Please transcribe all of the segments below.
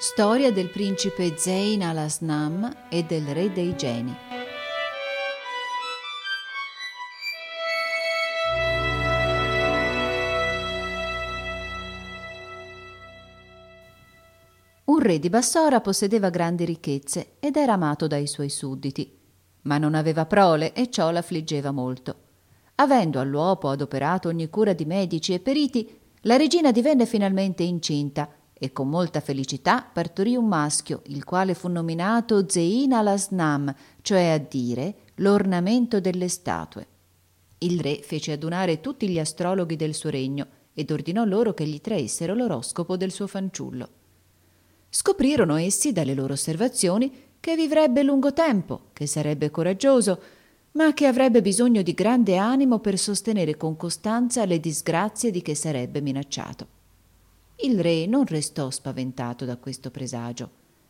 Storia del principe Zeyn al-Asnam e del re dei geni. Un re di Bassora possedeva grandi ricchezze ed era amato dai suoi sudditi, ma non aveva prole e ciò l'affliggeva molto. Avendo all'uopo adoperato ogni cura di medici e periti, la regina divenne finalmente incinta e con molta felicità partorì un maschio, il quale fu nominato Zeyn al-Asnam, cioè a dire l'ornamento delle statue. Il re fece adunare tutti gli astrologhi del suo regno ed ordinò loro che gli traessero l'oroscopo del suo fanciullo. Scoprirono essi dalle loro osservazioni che vivrebbe lungo tempo, che sarebbe coraggioso, ma che avrebbe bisogno di grande animo per sostenere con costanza le disgrazie di che sarebbe minacciato. Il re non restò spaventato da questo presagio.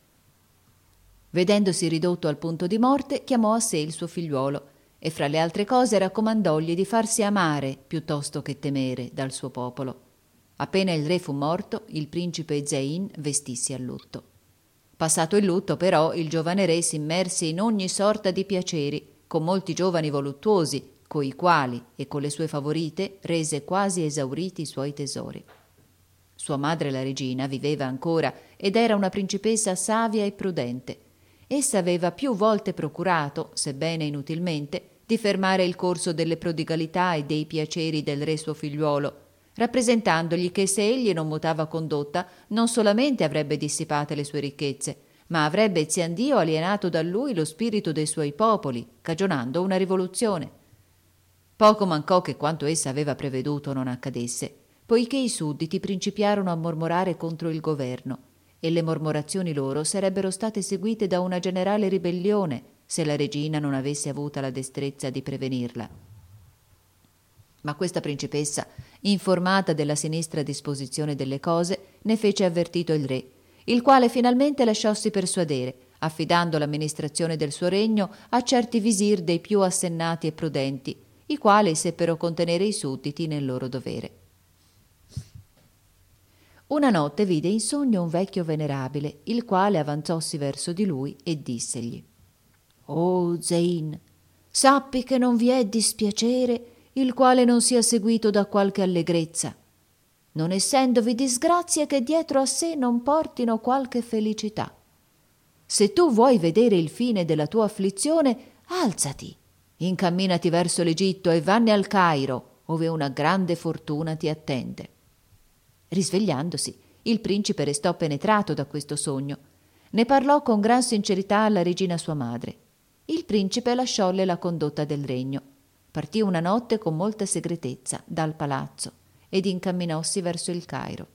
Vedendosi ridotto al punto di morte, chiamò a sé il suo figliuolo e fra le altre cose raccomandògli di farsi amare piuttosto che temere dal suo popolo. Appena il re fu morto, il principe Zeyn vestissi a lutto. Passato il lutto, però, il giovane re si immerse in ogni sorta di piaceri, con molti giovani voluttuosi, coi quali e con le sue favorite rese quasi esauriti i suoi tesori. Sua madre, la regina, viveva ancora ed era una principessa savia e prudente. Essa aveva più volte procurato, sebbene inutilmente, di fermare il corso delle prodigalità e dei piaceri del re suo figliuolo, rappresentandogli che se egli non mutava condotta non solamente avrebbe dissipate le sue ricchezze, ma avrebbe ziandio alienato da lui lo spirito dei suoi popoli, cagionando una rivoluzione. Poco mancò che quanto essa aveva preveduto non accadesse, poiché i sudditi principiarono a mormorare contro il governo, e le mormorazioni loro sarebbero state seguite da una generale ribellione se la regina non avesse avuta la destrezza di prevenirla. Ma questa principessa, informata della sinistra disposizione delle cose, ne fece avvertito il re, il quale finalmente lasciossi persuadere, affidando l'amministrazione del suo regno a certi visir dei più assennati e prudenti, i quali seppero contenere i sudditi nel loro dovere. Una notte vide in sogno un vecchio venerabile, il quale avanzossi verso di lui e dissegli: «O Zeyn, sappi che non vi è dispiacere il quale non sia seguito da qualche allegrezza, non essendovi disgrazie che dietro a sé non portino qualche felicità. Se tu vuoi vedere il fine della tua afflizione, alzati, incamminati verso l'Egitto e vanni al Cairo, ove una grande fortuna ti attende». Risvegliandosi, il principe restò penetrato da questo sogno. Ne parlò con gran sincerità alla regina sua madre. Il principe lasciolle la condotta del regno. Partì una notte con molta segretezza dal palazzo ed incamminossi verso il Cairo.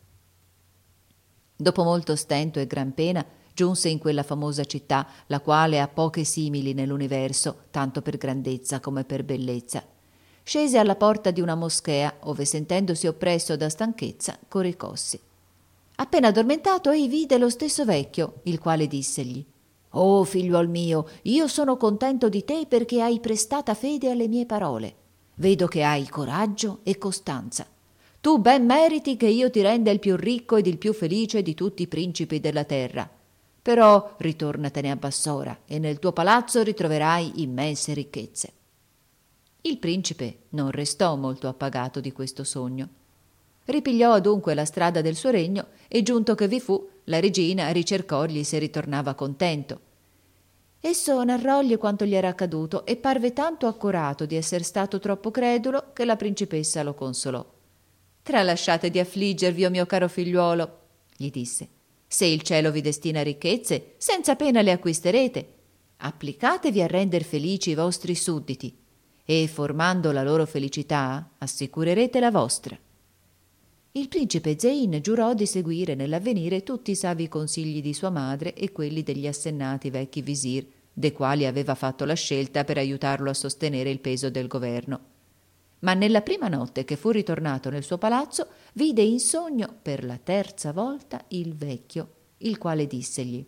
Dopo molto stento e gran pena giunse in quella famosa città, la quale ha poche simili nell'universo, tanto per grandezza come per bellezza. Scese alla porta di una moschea, ove sentendosi oppresso da stanchezza, coricossi. Appena addormentato, ei vide lo stesso vecchio, il quale dissegli: «Oh figliuol mio, io sono contento di te perché hai prestata fede alle mie parole. Vedo che hai coraggio e costanza. Tu ben meriti che io ti renda il più ricco ed il più felice di tutti i principi della terra. Però ritornatene a Bassora e nel tuo palazzo ritroverai immense ricchezze». Il principe non restò molto appagato di questo sogno. Ripigliò adunque la strada del suo regno e giunto che vi fu, la regina ricercògli se ritornava contento. Esso narrògli quanto gli era accaduto e parve tanto accorato di esser stato troppo credulo che la principessa lo consolò. «Tralasciate di affliggervi, o mio caro figliuolo», gli disse. «Se il cielo vi destina ricchezze, senza pena le acquisterete. Applicatevi a render felici i vostri sudditi e, formando la loro felicità, assicurerete la vostra». Il principe Zeyn giurò di seguire nell'avvenire tutti i savi consigli di sua madre e quelli degli assennati vecchi visir, dei quali aveva fatto la scelta per aiutarlo a sostenere il peso del governo. Ma nella prima notte che fu ritornato nel suo palazzo, vide in sogno per la terza volta il vecchio, il quale dissegli: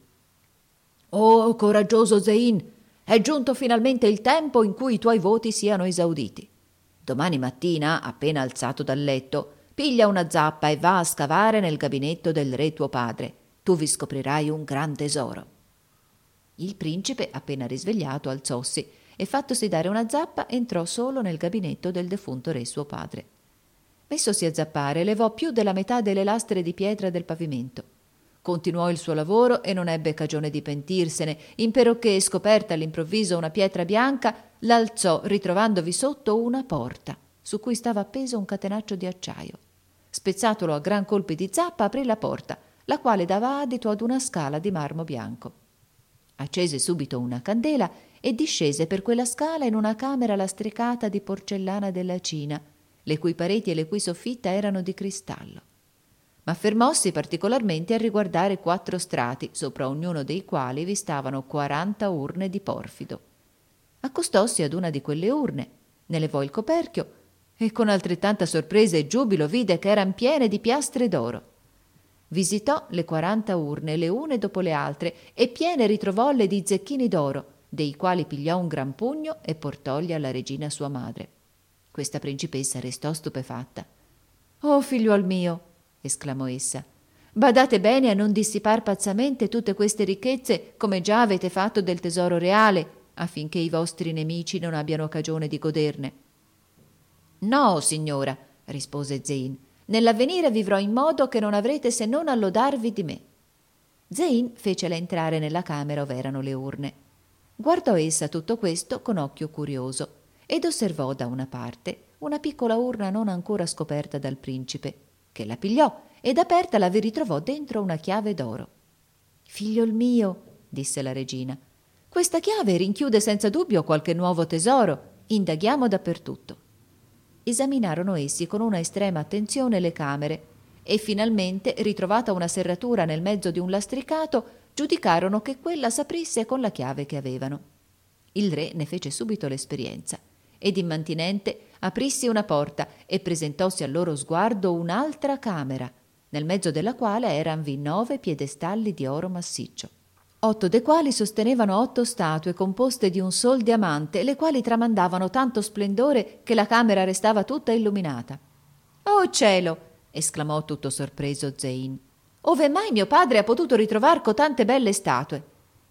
«Oh coraggioso Zeyn, è giunto finalmente il tempo in cui i tuoi voti siano esauditi. Domani mattina, appena alzato dal letto, piglia una zappa e va a scavare nel gabinetto del re tuo padre tu vi scoprirai un gran tesoro. Il principe, appena risvegliato, alzossi e fattosi dare una zappa, entrò solo nel gabinetto del defunto re suo padre. Messosi a zappare, levò più della metà delle lastre di pietra del pavimento. Continuò il suo lavoro e non ebbe cagione di pentirsene, imperocché, scoperta all'improvviso una pietra bianca, l'alzò, ritrovandovi sotto una porta, su cui stava appeso un catenaccio di acciaio. Spezzatolo a gran colpi di zappa, aprì la porta, la quale dava adito ad una scala di marmo bianco. Accese subito una candela e discese per quella scala in una camera lastricata di porcellana della Cina, le cui pareti e le cui soffitta erano di cristallo. Ma fermossi particolarmente a riguardare 4 strati, sopra ognuno dei quali vi stavano 40 urne di porfido. Accostossi ad una di quelle urne, ne levò il coperchio e con altrettanta sorpresa e giubilo vide che eran piene di piastre d'oro. Visitò le 40 urne, le une dopo le altre, e piene ritrovòlle di zecchini d'oro, dei quali pigliò un gran pugno e portògli alla regina sua madre. Questa principessa restò stupefatta. «Oh, figliuol mio!» esclamò essa, «badate bene a non dissipar pazzamente tutte queste ricchezze, come già avete fatto del tesoro reale, affinché i vostri nemici non abbiano cagione di goderne». «No, signora», rispose Zein, «nell'avvenire vivrò in modo che non avrete se non a lodarvi di me». Zein fecela entrare nella camera ove erano le urne. Guardò essa tutto questo con occhio curioso ed osservò da una parte una piccola urna non ancora scoperta dal principe, che la pigliò ed apertala vi ritrovò dentro una chiave d'oro. «Figliol mio», disse la regina, «questa chiave rinchiude senza dubbio qualche nuovo tesoro. Indaghiamo dappertutto». Esaminarono essi con una estrema attenzione le camere e finalmente, ritrovata una serratura nel mezzo di un lastricato, giudicarono che quella s'aprisse con la chiave che avevano. Il re ne fece subito l'esperienza ed immantinente aprissi una porta e presentossi al loro sguardo un'altra camera, nel mezzo della quale eranvi 9 piedestalli di oro massiccio, 8 dei quali sostenevano 8 statue composte di un sol diamante, le quali tramandavano tanto splendore che la camera restava tutta illuminata. «Oh cielo!» esclamò tutto sorpreso Zein. «Ove mai mio padre ha potuto ritrovar cotante belle statue?»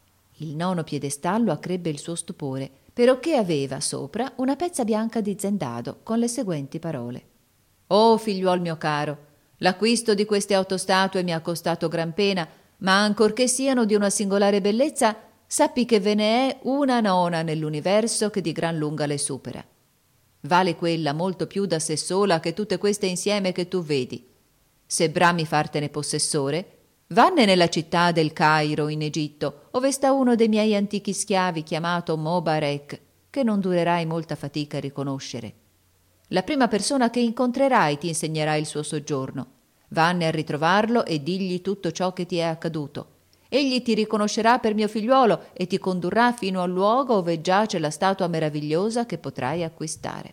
Il 9° piedestallo accrebbe il suo stupore, perocché aveva sopra una pezza bianca di zendado con le seguenti parole: «Oh figliuol mio caro, l'acquisto di queste 8 statue mi ha costato gran pena, ma ancorché siano di una singolare bellezza, sappi che ve ne è una nona nell'universo che di gran lunga le supera. Vale quella molto più da sé sola che tutte queste insieme che tu vedi. Se brami fartene possessore, vanne nella città del Cairo in Egitto, ove sta uno dei miei antichi schiavi chiamato Mobarek, che non durerai molta fatica a riconoscere. La prima persona che incontrerai ti insegnerà il suo soggiorno. Vanne a ritrovarlo e digli tutto ciò che ti è accaduto. Egli ti riconoscerà per mio figliuolo e ti condurrà fino al luogo ove giace la statua meravigliosa che potrai acquistare».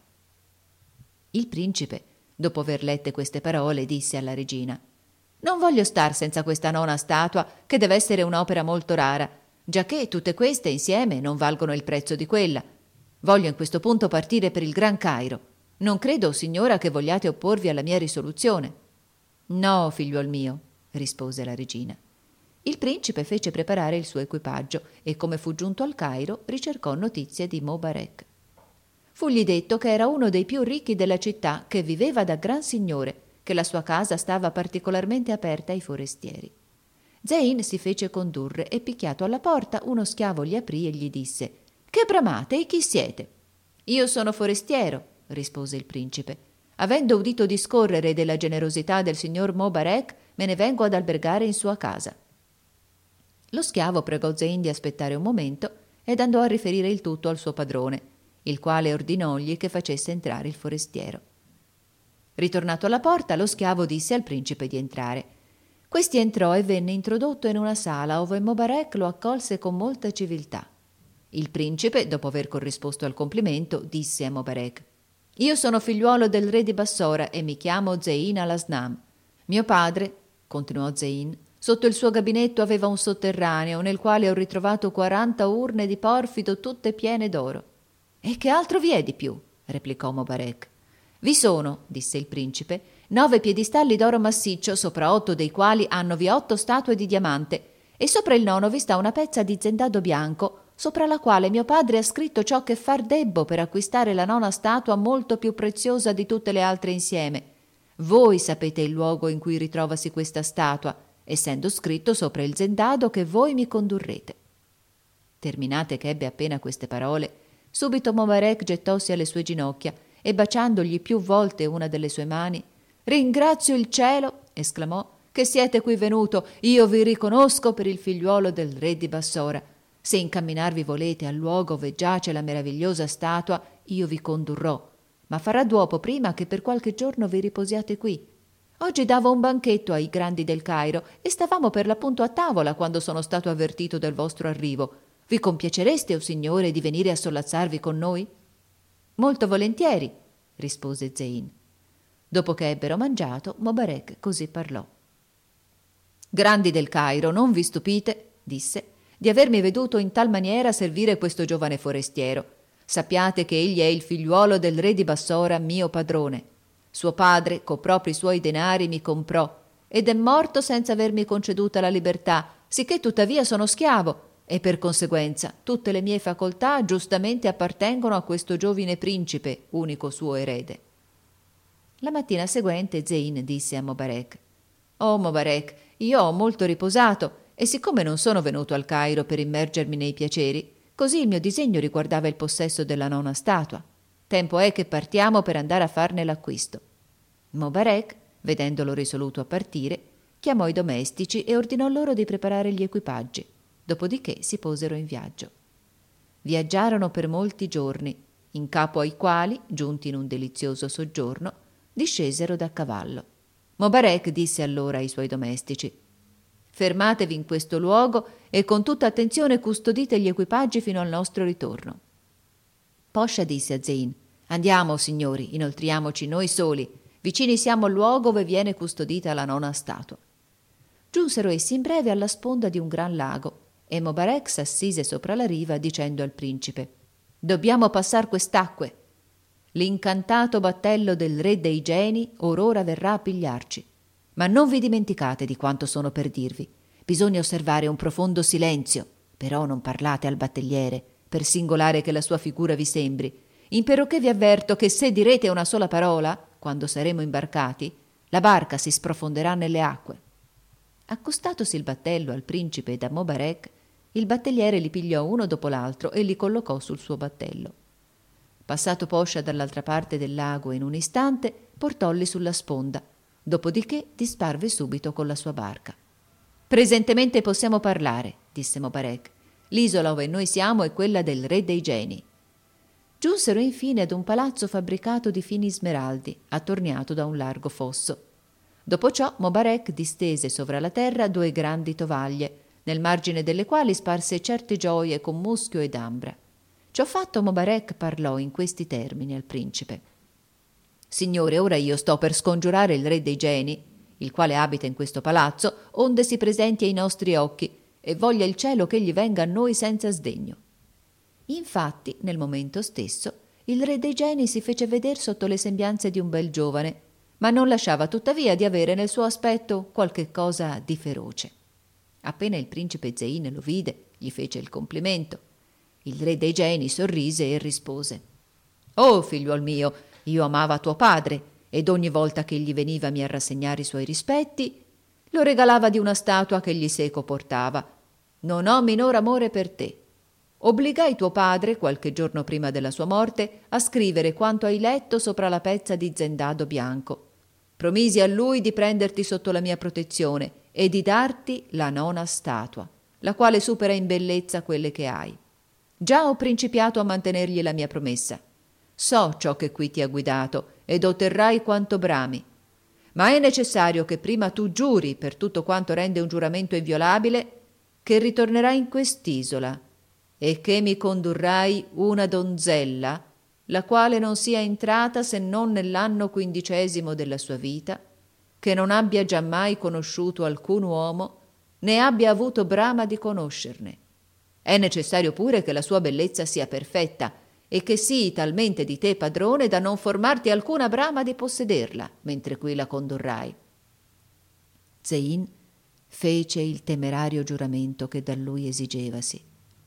Il principe, dopo aver lette queste parole, disse alla regina: «Non voglio star senza questa nona statua, che deve essere un'opera molto rara, giacché tutte queste insieme non valgono il prezzo di quella. Voglio in questo punto partire per il Gran Cairo. Non credo, signora, che vogliate opporvi alla mia risoluzione». «No, figliuol mio», rispose la regina. Il principe fece preparare il suo equipaggio e, come fu giunto al Cairo, ricercò notizie di Mobarek. Fugli detto che era uno dei più ricchi della città, che viveva da gran signore, che la sua casa stava particolarmente aperta ai forestieri. Zein si fece condurre e, picchiato alla porta, uno schiavo gli aprì e gli disse: «Che bramate e chi siete?» «Io sono forestiero», rispose il principe. «Avendo udito discorrere della generosità del signor Mobarek, me ne vengo ad albergare in sua casa». Lo schiavo pregò Zein di aspettare un momento ed andò a riferire il tutto al suo padrone, il quale ordinògli che facesse entrare il forestiero. Ritornato alla porta, lo schiavo disse al principe di entrare. Questi entrò e venne introdotto in una sala ove Mobarek lo accolse con molta civiltà. Il principe, dopo aver corrisposto al complimento, disse a Mobarek: «Io sono figliuolo del re di Bassora e mi chiamo Zein al-Asnam. Mio padre», continuò Zein, «sotto il suo gabinetto aveva un sotterraneo nel quale ho ritrovato 40 urne di porfido tutte piene d'oro». «E che altro vi è di più?» replicò Mobarek. «Vi sono», disse il principe, 9 piedistalli d'oro massiccio, sopra 8 dei quali hannovi 8 statue di diamante, e sopra il nono vi sta una pezza di zendado bianco, sopra la quale mio padre ha scritto ciò che far debbo per acquistare la nona statua molto più preziosa di tutte le altre insieme. Voi sapete il luogo in cui ritrovasi questa statua, essendo scritto sopra il zendado che voi mi condurrete. Terminate che ebbe appena queste parole, subito Mobarec gettossi alle sue ginocchia e baciandogli più volte una delle sue mani: «Ringrazio il cielo», esclamò, «che siete qui venuto. Io vi riconosco per il figliuolo del re di Bassora. Se incamminarvi volete al luogo ove giace la meravigliosa statua, io vi condurrò, ma farà duopo prima che per qualche giorno vi riposiate qui. Oggi davo un banchetto ai grandi del Cairo e stavamo per l'appunto a tavola quando sono stato avvertito del vostro arrivo. Vi compiacereste, o signore, di venire a sollazzarvi con noi?» «Molto volentieri», rispose Zeyn. Dopo che ebbero mangiato, Mobarec così parlò. «Grandi del Cairo, non vi stupite», disse, «di avermi veduto in tal maniera servire questo giovane forestiero. Sappiate che egli è il figliuolo del re di Bassora, mio padrone. Suo padre, co propri suoi denari, mi comprò ed è morto senza avermi conceduta la libertà, sicché tuttavia sono schiavo, e per conseguenza tutte le mie facoltà giustamente appartengono a questo giovine principe, unico suo erede». La mattina seguente Zeyn disse a Mobarec: «Oh Mobarec, io ho molto riposato, e siccome non sono venuto al Cairo per immergermi nei piaceri, così il mio disegno riguardava il possesso della nona statua. Tempo è che partiamo per andare a farne l'acquisto». Mobarec, vedendolo risoluto a partire, chiamò i domestici e ordinò loro di preparare gli equipaggi. Dopodiché si posero in viaggio. Viaggiarono per molti giorni, in capo ai quali, giunti in un delizioso soggiorno, discesero da cavallo. Mobarec disse allora ai suoi domestici: «Fermatevi in questo luogo e con tutta attenzione custodite gli equipaggi fino al nostro ritorno». Poscia disse a Zeyn: «Andiamo, signori, inoltriamoci noi soli. Vicini siamo al luogo dove viene custodita la nona statua». Giunsero essi in breve alla sponda di un gran lago, e Mobarec s'assise sopra la riva dicendo al principe: «Dobbiamo passar quest'acque. L'incantato battello del re dei geni or ora verrà a pigliarci. Ma non vi dimenticate di quanto sono per dirvi. Bisogna osservare un profondo silenzio, però non parlate al battelliere, per singolare che la sua figura vi sembri, imperoché vi avverto che se direte una sola parola, quando saremo imbarcati, la barca si sprofonderà nelle acque». Accostatosi il battello al principe ed a Mobarec, il battelliere li pigliò uno dopo l'altro e li collocò sul suo battello. Passato Poscia dall'altra parte del lago in un istante, portolli sulla sponda, dopodiché disparve subito con la sua barca. «Presentemente possiamo parlare», disse Mobarec. «L'isola ove noi siamo è quella del re dei geni». Giunsero infine ad un palazzo fabbricato di fini smeraldi, attorniato da un largo fosso. Dopo ciò Mobarec distese sovra la terra 2 grandi tovaglie, nel margine delle quali sparse certe gioie con muschio ed ambra. Ciò fatto, Mobarec parlò in questi termini al principe: «Signore, ora io sto per scongiurare il re dei geni, il quale abita in questo palazzo, onde si presenti ai nostri occhi, e voglia il cielo che egli venga a noi senza sdegno». Infatti, nel momento stesso, il re dei geni si fece veder sotto le sembianze di un bel giovane, ma non lasciava tuttavia di avere nel suo aspetto qualche cosa di feroce. Appena il principe Zeyn lo vide, gli fece il complimento. Il re dei geni sorrise e rispose: «Oh, figliuol mio, io amava tuo padre, ed ogni volta che egli venivami a rassegnare i suoi rispetti, lo regalava di una statua che egli seco portava. Non ho minor amore per te. Obbligai tuo padre, qualche giorno prima della sua morte, a scrivere quanto hai letto sopra la pezza di zendado bianco. Promisi a lui di prenderti sotto la mia protezione e di darti la nona statua, la quale supera in bellezza quelle che hai. Già ho principiato a mantenergli la mia promessa. So ciò che qui ti ha guidato ed otterrai quanto brami. Ma è necessario che prima tu giuri, per tutto quanto rende un giuramento inviolabile, che ritornerai in quest'isola e che mi condurrai una donzella, la quale non sia entrata se non nell'anno 15° della sua vita, che non abbia giammai conosciuto alcun uomo, né abbia avuto brama di conoscerne. È necessario pure che la sua bellezza sia perfetta e che sii talmente di te padrone da non formarti alcuna brama di possederla, mentre qui la condurrai. Zeyn fece il temerario giuramento che da lui esigevasi.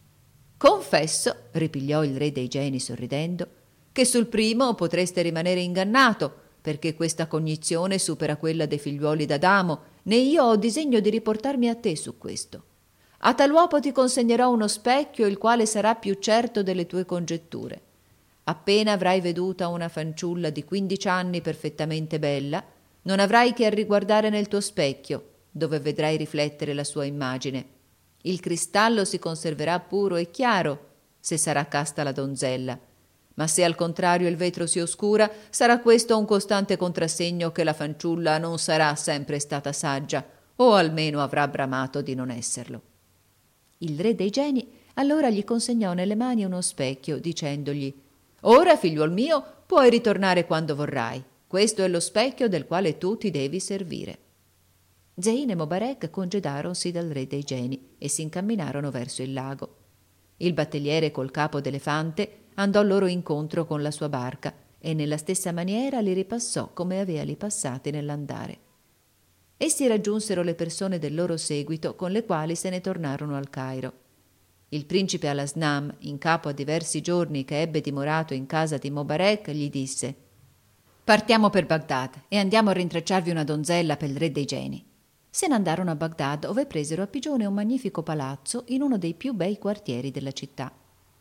Confesso, ripigliò il re dei geni sorridendo, che sul primo potreste rimanere ingannato, perché questa cognizione supera quella dei figliuoli d'Adamo, né io ho disegno di riportarmi a te su questo. A tal uopo ti consegnerò uno specchio, il quale sarà più certo delle tue congetture. Appena avrai veduta una fanciulla di 15 anni perfettamente bella, non avrai che a riguardare nel tuo specchio, dove vedrai riflettere la sua immagine. Il cristallo si conserverà puro e chiaro, se sarà casta la donzella, ma se al contrario il vetro si oscura, sarà questo un costante contrassegno che la fanciulla non sarà sempre stata saggia, o almeno avrà bramato di non esserlo. Il re dei geni allora gli consegnò nelle mani uno specchio, dicendogli: «Ora, figliuol mio, puoi ritornare quando vorrai. Questo è lo specchio del quale tu ti devi servire». Zeyn e Mobarec congedaronsi dal re dei geni e si incamminarono verso il lago. Il batteliere col capo d'elefante andò loro incontro con la sua barca e nella stessa maniera li ripassò come aveali passati nell'andare. Essi raggiunsero le persone del loro seguito con le quali se ne tornarono al Cairo. Il principe Al-Asnam, in capo a diversi giorni che ebbe dimorato in casa di Mobarec, gli disse: «Partiamo per Bagdad e andiamo a rintracciarvi una donzella per il re dei geni». Se ne andarono a Bagdad, ove presero a pigione un magnifico palazzo in uno dei più bei quartieri della città.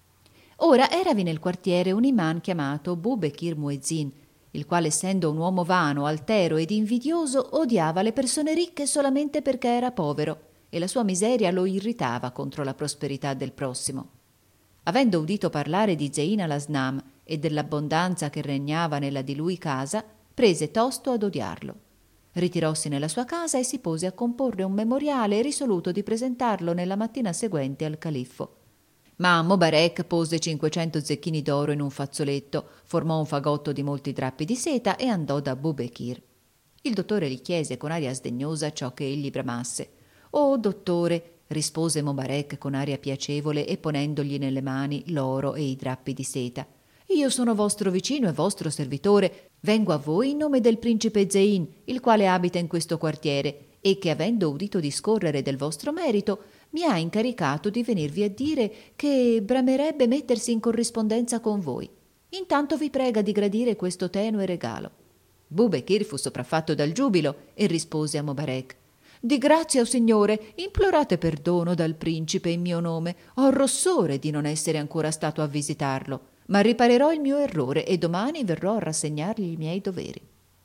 Ora eravi nel quartiere un imam chiamato Bubekir Muezzin, il quale, essendo un uomo vano, altero ed invidioso, odiava le persone ricche solamente perché era povero, e la sua miseria lo irritava contro la prosperità del prossimo. Avendo udito parlare di Zeyn al-Asnam e dell'abbondanza che regnava nella di lui casa, prese tosto ad odiarlo. Ritirossi nella sua casa e si pose a comporre un memoriale risoluto di presentarlo nella mattina seguente al califfo. Ma Mobarec pose 500 zecchini d'oro in un fazzoletto, formò un fagotto di molti drappi di seta e andò da Bubekir. Il dottore gli chiese con aria sdegnosa ciò che egli bramasse. «Oh, dottore», rispose Mobarec con aria piacevole e ponendogli nelle mani l'oro e i drappi di seta, «io sono vostro vicino e vostro servitore. Vengo a voi in nome del principe Zeyn, il quale abita in questo quartiere e che, avendo udito discorrere del vostro merito, mi ha incaricato di venirvi a dire che bramerebbe mettersi in corrispondenza con voi. Intanto vi prega di gradire questo tenue regalo». Bubekir fu sopraffatto dal giubilo e rispose a Mobarec: «Di grazia, o signore, implorate perdono dal principe in mio nome. Ho rossore di non essere ancora stato a visitarlo, ma riparerò il mio errore e domani verrò a rassegnargli i miei doveri».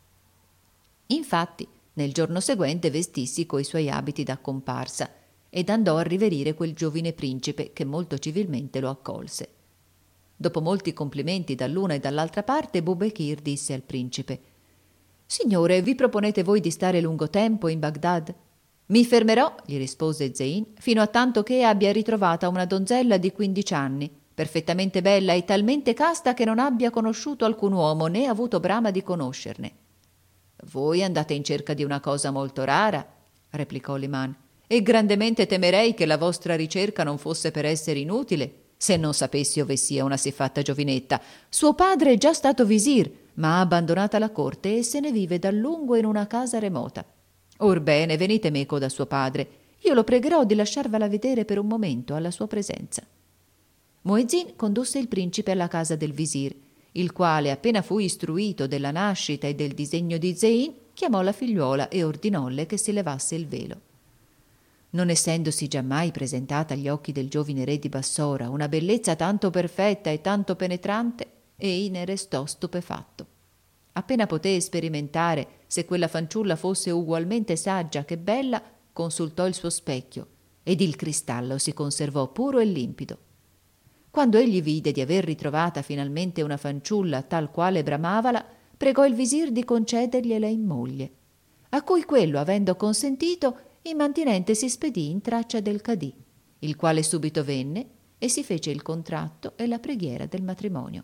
Infatti, nel giorno seguente vestissi coi suoi abiti da comparsa ed andò a riverire quel giovine principe che molto civilmente lo accolse. Dopo molti complimenti dall'una e dall'altra parte, Bubekir disse al principe: «Signore, vi proponete voi di stare lungo tempo in Bagdad?» «Mi fermerò», gli rispose Zeyn, «fino a tanto che abbia ritrovata una donzella di 15 anni, perfettamente bella e talmente casta che non abbia conosciuto alcun uomo né avuto brama di conoscerne». «Voi andate in cerca di una cosa molto rara», replicò l'imam, «e grandemente temerei che la vostra ricerca non fosse per essere inutile, se non sapessi ove sia una siffatta giovinetta. Suo padre è già stato visir, ma ha abbandonata la corte e se ne vive da lungo in una casa remota. Orbene, venite meco da suo padre, io lo pregherò di lasciarvela vedere per un momento alla sua presenza». Muezzin condusse il principe alla casa del visir, il quale, appena fu istruito della nascita e del disegno di Zeyn, chiamò la figliuola e ordinolle che si levasse il velo. Non essendosi giammai presentata agli occhi del giovine re di Bassora una bellezza tanto perfetta e tanto penetrante, ei ne restò stupefatto. Appena poté sperimentare se quella fanciulla fosse ugualmente saggia che bella, consultò il suo specchio ed il cristallo si conservò puro e limpido. Quando egli vide di aver ritrovata finalmente una fanciulla tal quale bramavala, pregò il visir di concedergliela in moglie, a cui quello, avendo consentito, immantinente si spedì in traccia del cadì, il quale subito venne e si fece il contratto e la preghiera del matrimonio.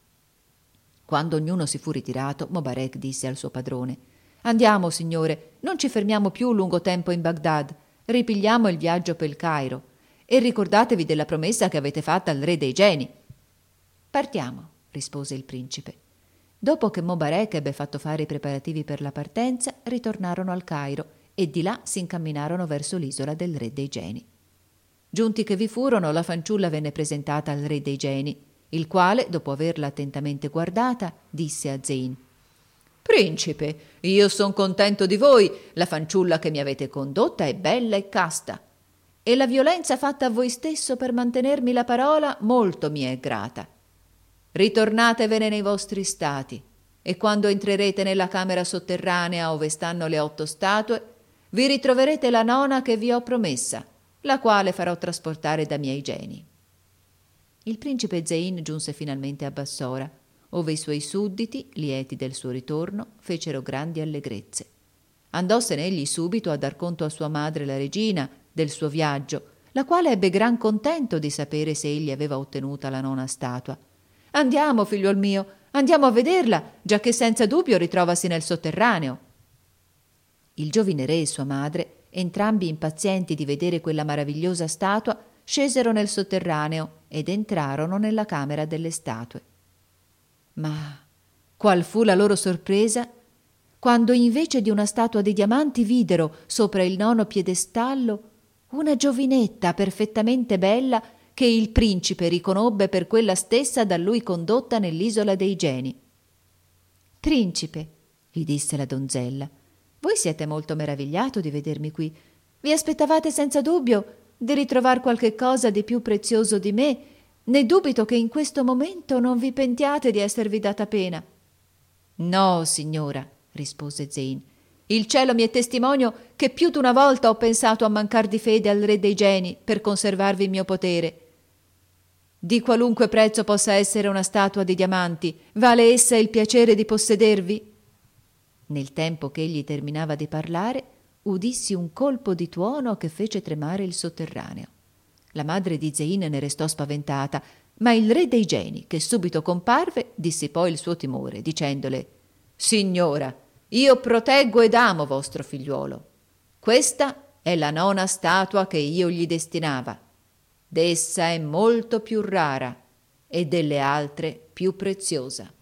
Quando ognuno si fu ritirato, Mobarec disse al suo padrone: «Andiamo, signore, non ci fermiamo più lungo tempo in Bagdad, ripigliamo il viaggio per il Cairo e ricordatevi della promessa che avete fatta al re dei geni». Partiamo, rispose il principe. Dopo che Mobarec ebbe fatto fare i preparativi per la partenza, ritornarono al Cairo e di là si incamminarono verso l'isola del re dei geni. Giunti che vi furono, la fanciulla venne presentata al re dei geni, il quale, dopo averla attentamente guardata, disse a Zeyn: «Principe, io son contento di voi, la fanciulla che mi avete condotta è bella e casta, e la violenza fatta a voi stesso per mantenermi la parola molto mi è grata. Ritornatevene nei vostri stati, e quando entrerete nella camera sotterranea ove stanno le 8 statue, vi ritroverete la nona che vi ho promessa, la quale farò trasportare da miei geni». Il principe Zeyn giunse finalmente a Bassora, ove i suoi sudditi, lieti del suo ritorno, fecero grandi allegrezze. Andossene egli subito a dar conto a sua madre la regina del suo viaggio, la quale ebbe gran contento di sapere se egli aveva ottenuta la nona statua. «Andiamo, figliuol mio, andiamo a vederla, giacché senza dubbio ritrovasi nel sotterraneo». Il giovine re e sua madre, entrambi impazienti di vedere quella maravigliosa statua, scesero nel sotterraneo ed entrarono nella camera delle statue. Ma qual fu la loro sorpresa quando invece di una statua di diamanti videro sopra il nono piedestallo una giovinetta perfettamente bella che il principe riconobbe per quella stessa da lui condotta nell'isola dei geni. «Principe», gli disse la donzella, «voi siete molto meravigliato di vedermi qui. Vi aspettavate senza dubbio di ritrovar qualche cosa di più prezioso di me, né dubito che in questo momento non vi pentiate di esservi data pena». «No, signora», rispose Zeyn, «il cielo mi è testimonio che più d'una volta ho pensato a mancar di fede al re dei geni per conservarvi il mio potere. Di qualunque prezzo possa essere una statua di diamanti, vale essa il piacere di possedervi?» Nel tempo che egli terminava di parlare, udissi un colpo di tuono che fece tremare il sotterraneo. La madre di Zeyn ne restò spaventata, ma il re dei geni, che subito comparve, dissipò il suo timore, dicendole: «Signora, io proteggo ed amo vostro figliuolo. Questa è la nona statua che io gli destinava. D'essa è molto più rara e delle altre più preziosa».